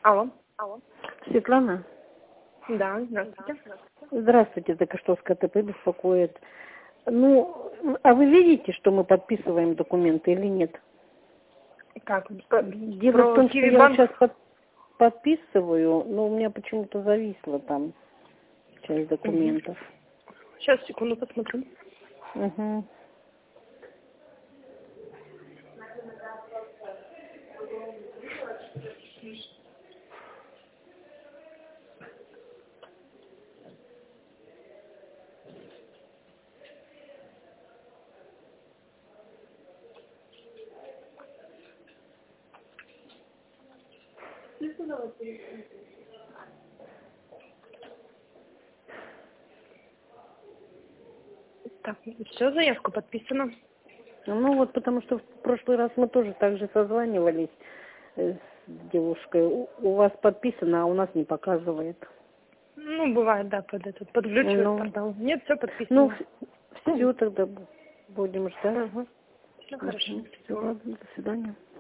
Алло. Светлана? Да, здравствуйте. Здравствуйте, только что с КТП беспокоит. Ну, а вы видите, что мы подписываем документы или нет? Как? Дело в том, что я сейчас подписываю, но у меня почему-то зависло там часть документов. Сейчас, секунду, посмотрю. Угу. Так, все, заявка подписана. Ну вот, потому что в прошлый раз мы тоже так же созванивались с девушкой. У вас подписано, а у нас не показывает. Ну, бывает, да, подключивает портал. Нет, все подписано. Ну, все тогда будем ждать. Все хорошо. Все, ладно, до свидания.